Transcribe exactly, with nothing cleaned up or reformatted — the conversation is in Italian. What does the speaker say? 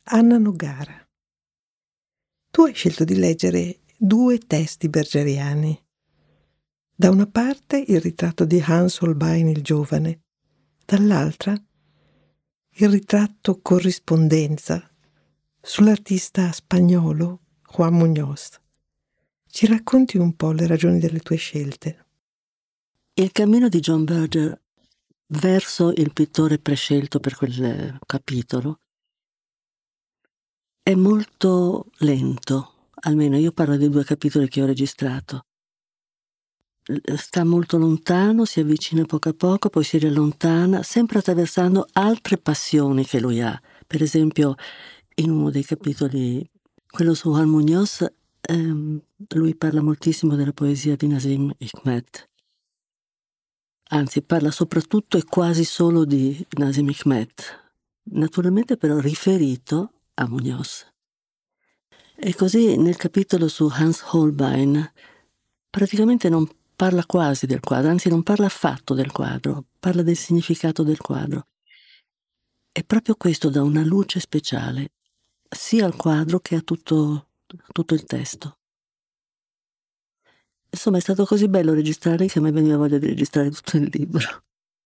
Anna Nogara. Tu hai scelto di leggere due testi bergeriani. Da una parte il ritratto di Hans Holbein il giovane, dall'altra il ritratto corrispondenza sull'artista spagnolo Juan Muñoz. Ci racconti un po' le ragioni delle tue scelte? Il cammino di John Berger verso il pittore prescelto per quel capitolo è molto lento, almeno io parlo dei due capitoli che ho registrato. Sta molto lontano, si avvicina poco a poco, poi si riallontana, sempre attraversando altre passioni che lui ha. Per esempio, in uno dei capitoli, quello su Juan Muñoz, ehm, lui parla moltissimo della poesia di Nazim Hikmet. Anzi, parla soprattutto e quasi solo di Nazim Hikmet, naturalmente però riferito a Muñoz. E così nel capitolo su Hans Holbein praticamente non parla quasi del quadro, anzi non parla affatto del quadro, parla del significato del quadro. E proprio questo dà una luce speciale sia al quadro che a tutto, tutto il testo. Insomma, è stato così bello registrare che a me veniva voglia di registrare tutto il libro.